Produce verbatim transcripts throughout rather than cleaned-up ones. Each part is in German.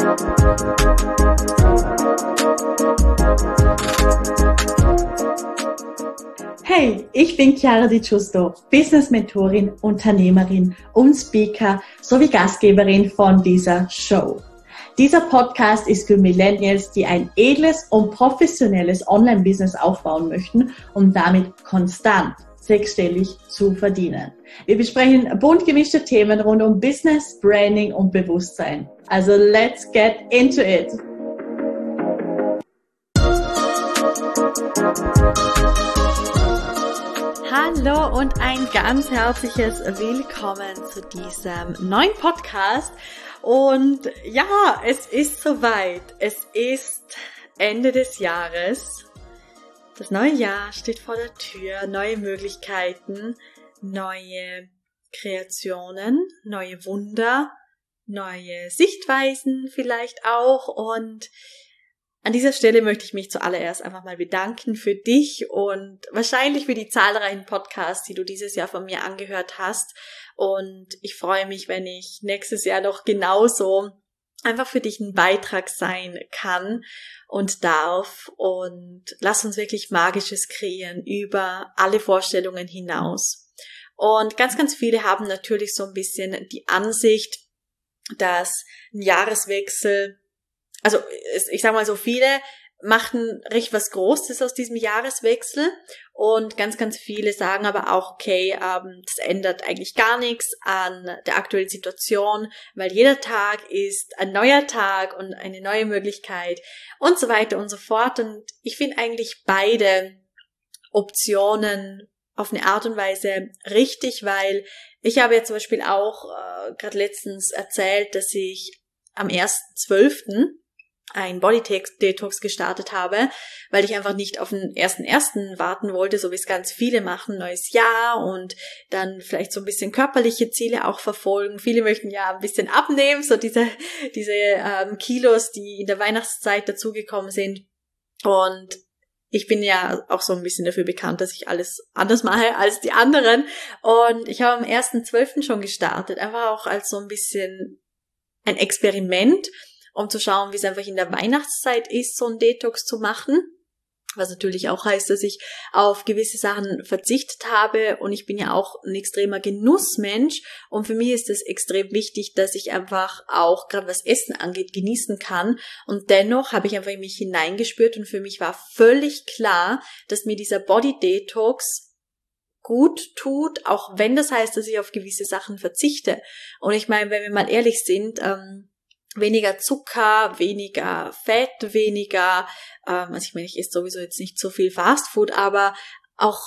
Hey, ich bin Chiara Di Giusto, Business-Mentorin, Unternehmerin und Speaker sowie Gastgeberin von dieser Show. Dieser Podcast ist für Millennials, die ein edles und professionelles Online-Business aufbauen möchten, um damit konstant sechsstellig zu verdienen. Wir besprechen bunt gemischte Themen rund um Business, Branding und Bewusstsein. Also let's get into it! Hallo und ein ganz herzliches Willkommen zu diesem neuen Podcast. Und ja, es ist soweit. Es ist Ende des Jahres. Das neue Jahr steht vor der Tür. Neue Möglichkeiten, neue Kreationen, neue Wunder, neue Sichtweisen vielleicht auch. Und an dieser Stelle möchte ich mich zuallererst einfach mal bedanken für dich und wahrscheinlich für die zahlreichen Podcasts, die du dieses Jahr von mir angehört hast. Und ich freue mich, wenn ich nächstes Jahr noch genauso einfach für dich ein Beitrag sein kann und darf. Und lass uns wirklich Magisches kreieren über alle Vorstellungen hinaus. Und ganz, ganz viele haben natürlich so ein bisschen die Ansicht, dass ein Jahreswechsel, also ich sag mal so, viele machen recht was Großes aus diesem Jahreswechsel und ganz, ganz viele sagen aber auch, okay, ähm, das ändert eigentlich gar nichts an der aktuellen Situation, weil jeder Tag ist ein neuer Tag und eine neue Möglichkeit und so weiter und so fort. Und ich finde eigentlich beide Optionen auf eine Art und Weise richtig, weil ich habe ja zum Beispiel auch äh, gerade letztens erzählt, dass ich am ersten zwölften ein Body-Detox gestartet habe, weil ich einfach nicht auf den ersten ersten warten wollte, so wie es ganz viele machen, neues Jahr und dann vielleicht so ein bisschen körperliche Ziele auch verfolgen. Viele möchten ja ein bisschen abnehmen, so diese diese ähm, Kilos, die in der Weihnachtszeit dazugekommen sind. Und ich bin ja auch so ein bisschen dafür bekannt, dass ich alles anders mache als die anderen. Und ich habe am ersten zwölften schon gestartet, einfach auch als so ein bisschen ein Experiment, um zu schauen, wie es einfach in der Weihnachtszeit ist, so ein Detox zu machen. Was natürlich auch heißt, dass ich auf gewisse Sachen verzichtet habe und ich bin ja auch ein extremer Genussmensch und für mich ist es extrem wichtig, dass ich einfach auch, gerade was Essen angeht, genießen kann und dennoch habe ich einfach in mich hineingespürt und für mich war völlig klar, dass mir dieser Body Detox gut tut, auch wenn das heißt, dass ich auf gewisse Sachen verzichte. Und ich meine, wenn wir mal ehrlich sind, ähm, weniger Zucker, weniger Fett, weniger, ähm, also ich meine, ich esse sowieso jetzt nicht so viel Fastfood, aber auch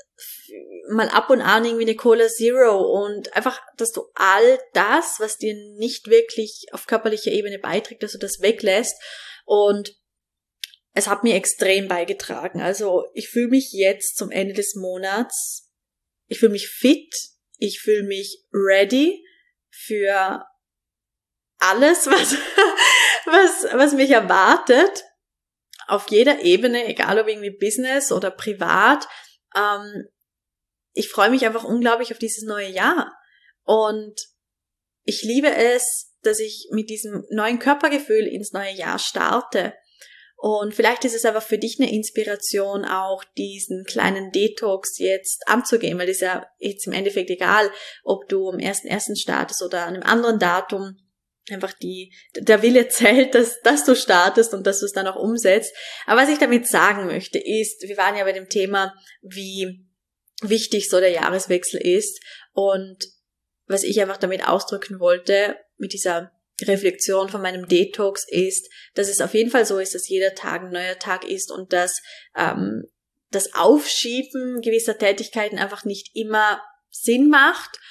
mal ab und an irgendwie eine Cola Zero und einfach, dass du all das, was dir nicht wirklich auf körperlicher Ebene beiträgt, dass du das weglässt und es hat mir extrem beigetragen. Also ich fühle mich jetzt zum Ende des Monats, ich fühle mich fit, ich fühle mich ready für alles, was, was, was mich erwartet, auf jeder Ebene, egal ob irgendwie Business oder privat. Ähm, ich freue mich einfach unglaublich auf dieses neue Jahr. Und ich liebe es, dass ich mit diesem neuen Körpergefühl ins neue Jahr starte. Und vielleicht ist es aber für dich eine Inspiration, auch diesen kleinen Detox jetzt anzugehen, weil es ist ja jetzt im Endeffekt egal, ob du am ersten ersten startest oder an einem anderen Datum. Einfach die, der Wille zählt, dass, dass du startest und dass du es dann auch umsetzt. Aber was ich damit sagen möchte ist, wir waren ja bei dem Thema, wie wichtig so der Jahreswechsel ist und was ich einfach damit ausdrücken wollte, mit dieser Reflexion von meinem Detox ist, dass es auf jeden Fall so ist, dass jeder Tag ein neuer Tag ist und dass ähm, das Aufschieben gewisser Tätigkeiten einfach nicht immer Sinn macht.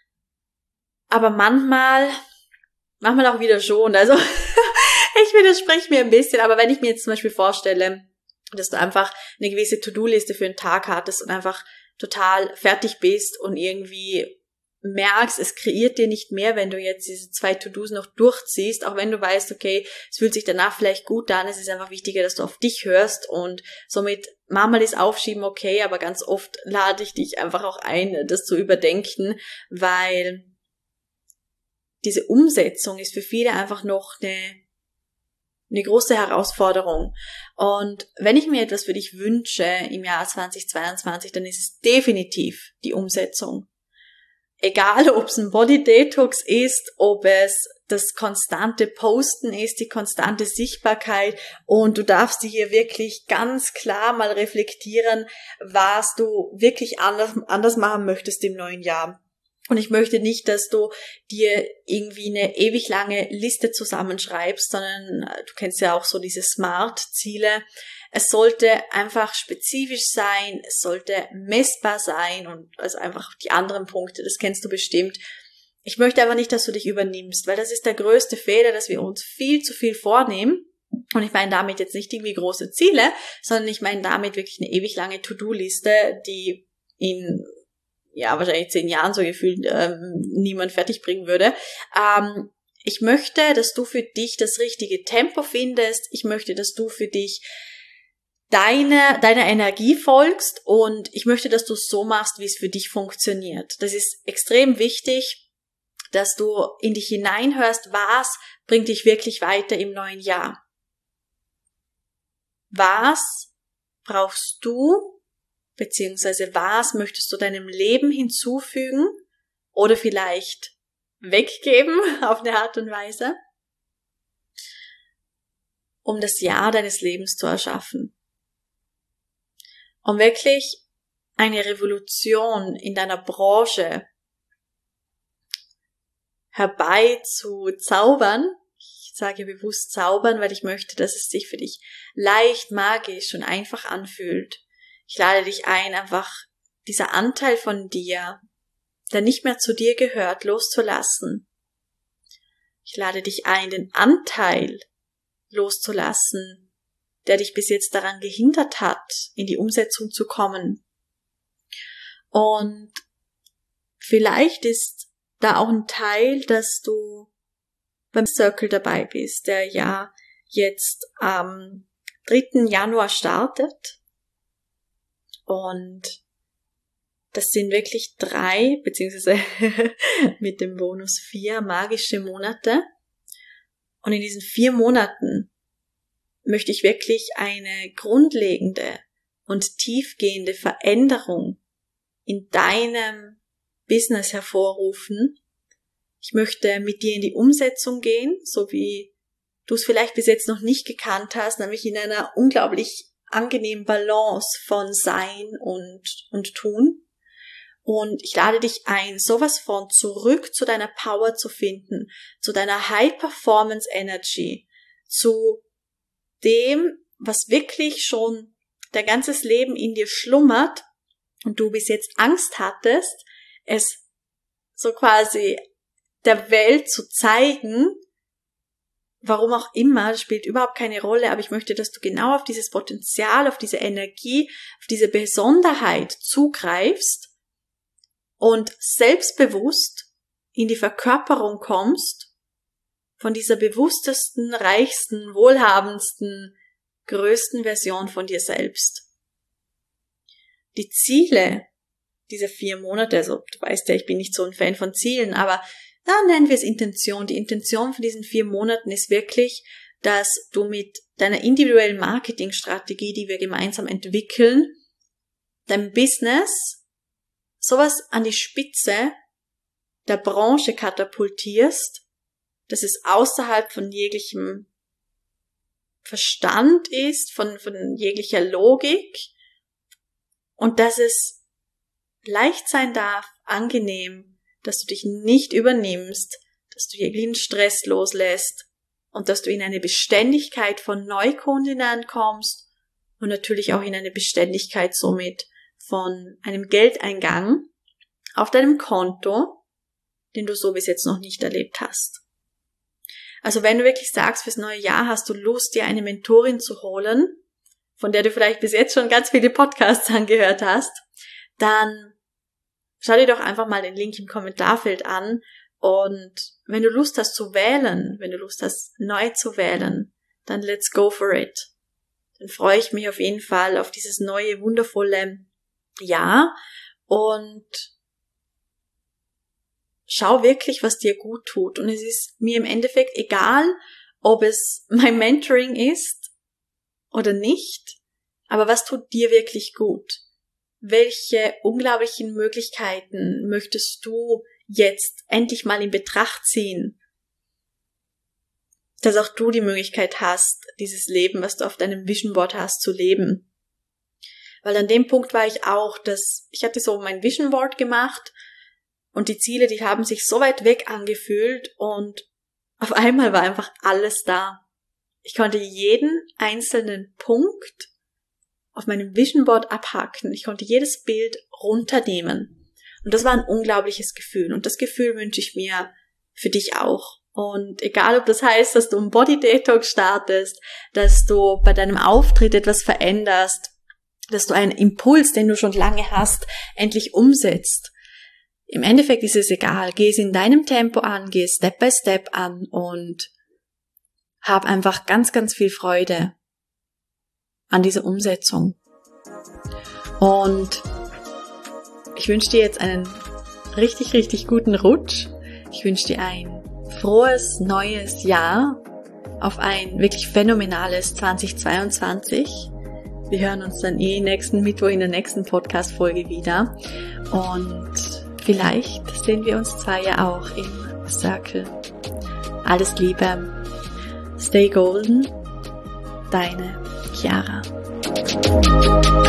Aber manchmal Manchmal auch wieder schon, also ich widerspreche mir ein bisschen, aber wenn ich mir jetzt zum Beispiel vorstelle, dass du einfach eine gewisse To-Do-Liste für einen Tag hattest und einfach total fertig bist und irgendwie merkst, es kreiert dir nicht mehr, wenn du jetzt diese zwei To-Dos noch durchziehst, auch wenn du weißt, okay, es fühlt sich danach vielleicht gut an, es ist einfach wichtiger, dass du auf dich hörst und somit manchmal ist Aufschieben okay, aber ganz oft lade ich dich einfach auch ein, das zu überdenken, weil diese Umsetzung ist für viele einfach noch eine eine große Herausforderung. Und wenn ich mir etwas für dich wünsche im Jahr zweitausendzweiundzwanzig, dann ist es definitiv die Umsetzung. Egal, ob es ein Body Detox ist, ob es das konstante Posten ist, die konstante Sichtbarkeit, und du darfst dir hier wirklich ganz klar mal reflektieren, was du wirklich anders, anders machen möchtest im neuen Jahr. Und ich möchte nicht, dass du dir irgendwie eine ewig lange Liste zusammenschreibst, sondern du kennst ja auch so diese Smart-Ziele. Es sollte einfach spezifisch sein, es sollte messbar sein und also einfach die anderen Punkte, das kennst du bestimmt. Ich möchte aber nicht, dass du dich übernimmst, weil das ist der größte Fehler, dass wir uns viel zu viel vornehmen. Und ich meine damit jetzt nicht irgendwie große Ziele, sondern ich meine damit wirklich eine ewig lange To-Do-Liste, die in ja wahrscheinlich zehn Jahren so gefühlt ähm, niemand fertig bringen würde. Ähm, ich möchte, dass du für dich das richtige Tempo findest. Ich möchte, dass du für dich deine deiner Energie folgst, und ich möchte, dass du es so machst, wie es für dich funktioniert. Das ist extrem wichtig, dass du in dich hineinhörst, was bringt dich wirklich weiter im neuen Jahr. Was brauchst du, beziehungsweise was möchtest du deinem Leben hinzufügen oder vielleicht weggeben auf eine Art und Weise, um das Jahr deines Lebens zu erschaffen. Um wirklich eine Revolution in deiner Branche herbeizuzaubern. Ich sage bewusst zaubern, weil ich möchte, dass es sich für dich leicht, magisch und einfach anfühlt. Ich lade dich ein, einfach dieser Anteil von dir, der nicht mehr zu dir gehört, loszulassen. Ich lade dich ein, den Anteil loszulassen, der dich bis jetzt daran gehindert hat, in die Umsetzung zu kommen. Und vielleicht ist da auch ein Teil, dass du beim Circle dabei bist, der ja jetzt am dritten Januar startet. Und das sind wirklich drei, beziehungsweise mit dem Bonus vier magische Monate. Und in diesen vier Monaten möchte ich wirklich eine grundlegende und tiefgehende Veränderung in deinem Business hervorrufen. Ich möchte mit dir in die Umsetzung gehen, so wie du es vielleicht bis jetzt noch nicht gekannt hast, nämlich in einer unglaublich angenehmen Balance von Sein und, und Tun. Und ich lade dich ein, sowas von zurück zu deiner Power zu finden, zu deiner High-Performance-Energy, zu dem, was wirklich schon dein ganzes Leben in dir schlummert und du bis jetzt Angst hattest, es so quasi der Welt zu zeigen, warum auch immer, das spielt überhaupt keine Rolle, aber ich möchte, dass du genau auf dieses Potenzial, auf diese Energie, auf diese Besonderheit zugreifst und selbstbewusst in die Verkörperung kommst von dieser bewusstesten, reichsten, wohlhabendsten, größten Version von dir selbst. Die Ziele dieser vier Monate, also du weißt ja, ich bin nicht so ein Fan von Zielen, aber da nennen wir es Intention. Die Intention von diesen vier Monaten ist wirklich, dass du mit deiner individuellen Marketingstrategie, die wir gemeinsam entwickeln, dein Business sowas an die Spitze der Branche katapultierst, dass es außerhalb von jeglichem Verstand ist, von, von jeglicher Logik, und dass es leicht sein darf, angenehm, dass du dich nicht übernimmst, dass du jeglichen Stress loslässt und dass du in eine Beständigkeit von Neukundinnen kommst und natürlich auch in eine Beständigkeit somit von einem Geldeingang auf deinem Konto, den du so bis jetzt noch nicht erlebt hast. Also wenn du wirklich sagst, fürs neue Jahr hast du Lust, dir eine Mentorin zu holen, von der du vielleicht bis jetzt schon ganz viele Podcasts angehört hast, dann schau dir doch einfach mal den Link im Kommentarfeld an, und wenn du Lust hast zu wählen, wenn du Lust hast neu zu wählen, dann let's go for it. Dann freue ich mich auf jeden Fall auf dieses neue, wundervolle Jahr und schau wirklich, was dir gut tut. Und es ist mir im Endeffekt egal, ob es mein Mentoring ist oder nicht, aber was tut dir wirklich gut? Welche unglaublichen Möglichkeiten möchtest du jetzt endlich mal in Betracht ziehen, dass auch du die Möglichkeit hast, dieses Leben, was du auf deinem Vision Board hast, zu leben? Weil an dem Punkt war ich auch, dass ich hatte so mein Vision Board gemacht und die Ziele, die haben sich so weit weg angefühlt und auf einmal war einfach alles da. Ich konnte jeden einzelnen Punkt auf meinem Vision Board abhaken. Ich konnte jedes Bild runternehmen. Und das war ein unglaubliches Gefühl. Und das Gefühl wünsche ich mir für dich auch. Und egal, ob das heißt, dass du einen Body Detox startest, dass du bei deinem Auftritt etwas veränderst, dass du einen Impuls, den du schon lange hast, endlich umsetzt. Im Endeffekt ist es egal. Geh es in deinem Tempo an, geh es Step by Step an und hab einfach ganz, ganz viel Freude an dieser Umsetzung. Und ich wünsche dir jetzt einen richtig, richtig guten Rutsch. Ich wünsche dir ein frohes neues Jahr auf ein wirklich phänomenales zweitausendzweiundzwanzig. Wir hören uns dann eh nächsten Mittwoch in der nächsten Podcast-Folge wieder. Und vielleicht sehen wir uns zwei ja auch im Circle. Alles Liebe. Stay golden. Deine Chiara.